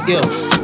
Yeah.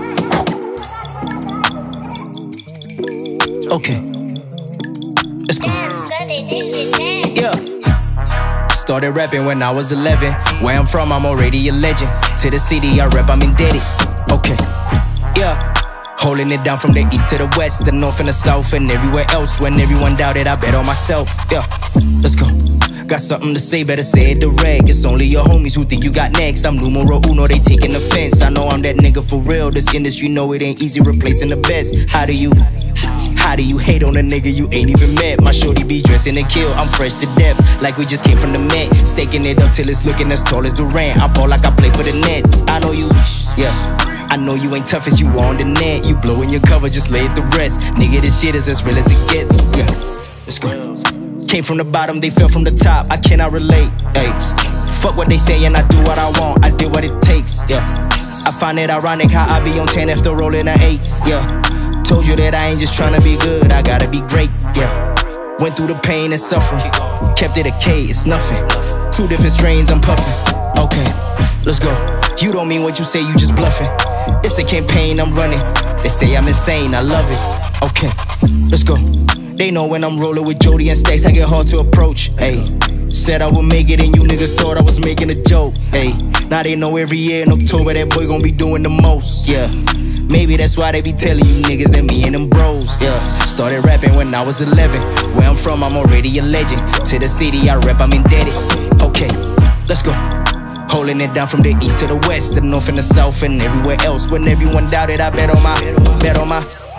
Okay. Let's go. Yeah. Started rapping when I was 11. Where I'm from, I'm already a legend. To the city I rep, I'm indebted. Okay. Yeah. Holding it down from the east to the west, the north and the south, and everywhere else. When everyone doubted, I bet on myself. Yeah, let's go. Got something to say, better say it direct. It's only your homies who think you got next. I'm numero uno, they taking offense. I know I'm that nigga for real. This industry know it ain't easy replacing the best. How do you hate on a nigga you ain't even met? My shorty be dressing to kill, I'm fresh to death, like we just came from the Met. Staking it up till it's looking as tall as Durant. I ball like I play for the Nets. I know you, yeah. I know you ain't tough as you on the net. You blowing your cover, just lay it to rest. Nigga, this shit is as real as it gets. Yeah, let's go. Came from the bottom, they fell from the top. I cannot relate. Ay, fuck what they say and I do what I want. I did what it takes. Yeah, I find it ironic how I be on 10 after rolling an 8. Yeah, told you that I ain't just tryna be good, I gotta be great. Yeah, went through the pain and suffering, kept it a K, it's nothing. 2 different strains, I'm puffing. Okay, let's go. You don't mean what you say, you just bluffing. It's a campaign I'm running. They say I'm insane, I love it. Okay, let's go. They know when I'm rolling with Jody and Stacks, I get hard to approach. Ayy, said I would make it and you niggas thought I was making a joke. Ayy, now they know every year in October that boy gon' be doing the most. Yeah, maybe that's why they be telling you niggas that me and them bros. Yeah, started rapping when I was 11. Where I'm from, I'm already a legend. To the city I rep, I'm indebted. Okay, let's go. Holding it down from the east to the west, the north and the south, and everywhere else. When everyone doubted, I bet on my